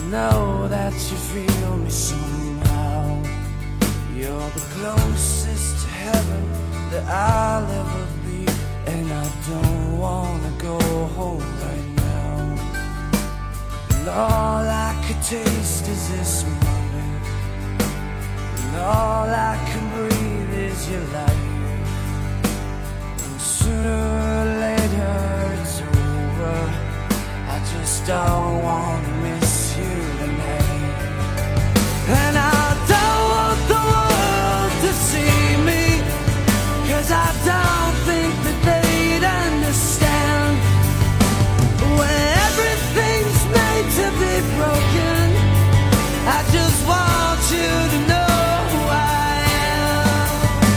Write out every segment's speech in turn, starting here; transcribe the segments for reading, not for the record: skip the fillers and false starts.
know that you feel me somehow. You're the closest to heaven that I'll ever be, and I don't wanna go home right now. And all I could taste is this moment, and all I can breathe is your light. And sooner or later it's over. I just don't wanna miss you tonight. And I don't want the world to see me, 'cause I don't think that they'd understand. When everything's made to be broken, I just want you to know who I am.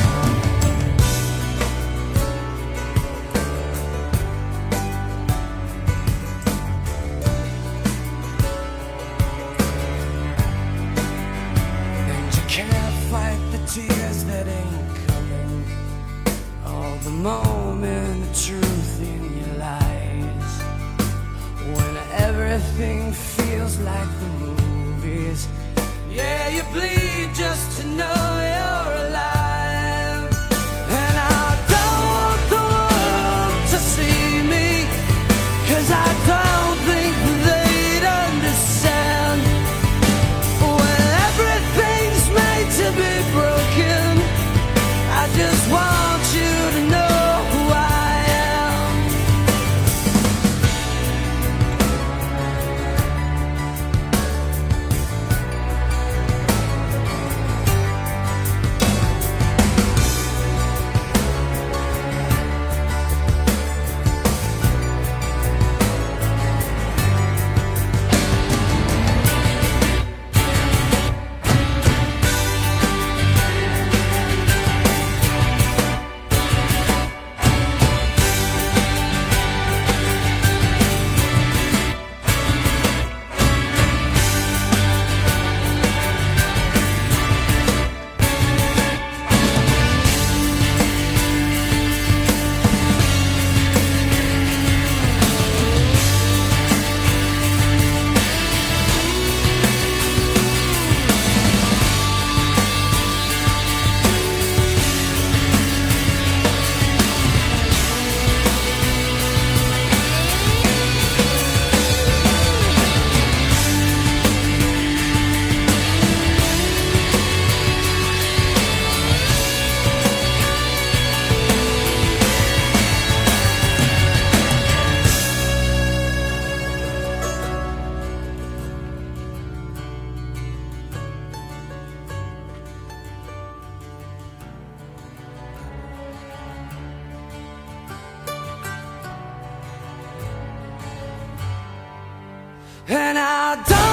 And you can't fight the tears that ain't coming, all the moment of truth in your lies. When everything feels like the movies, yeah, you bleed just to know you're alive. And I don't want the world to see me, 'cause I don't think they'd understand. When everything's made to be broken, I just want you to know who I am. And I don't